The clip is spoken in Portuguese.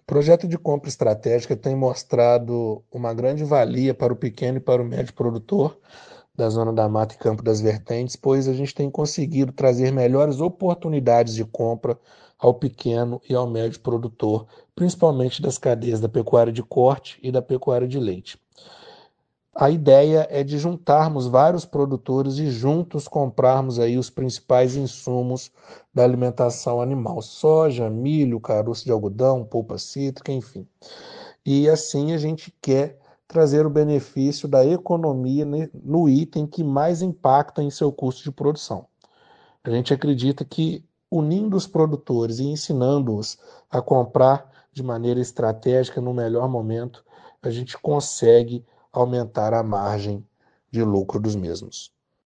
O projeto de compra estratégica tem mostrado uma grande valia para o pequeno e para o médio produtor da Zona da Mata e Campo das Vertentes, pois a gente tem conseguido trazer melhores oportunidades de compra ao pequeno e ao médio produtor, principalmente das cadeias da pecuária de corte e da pecuária de leite. A ideia é de juntarmos vários produtores e juntos comprarmos aí os principais insumos da alimentação animal: soja, milho, caroço de algodão, polpa cítrica, enfim. E assim a gente quer trazer o benefício da economia no item que mais impacta em seu custo de produção. A gente acredita que unindo os produtores e ensinando-os a comprar de maneira estratégica no melhor momento, a gente consegue aumentar a margem de lucro dos mesmos.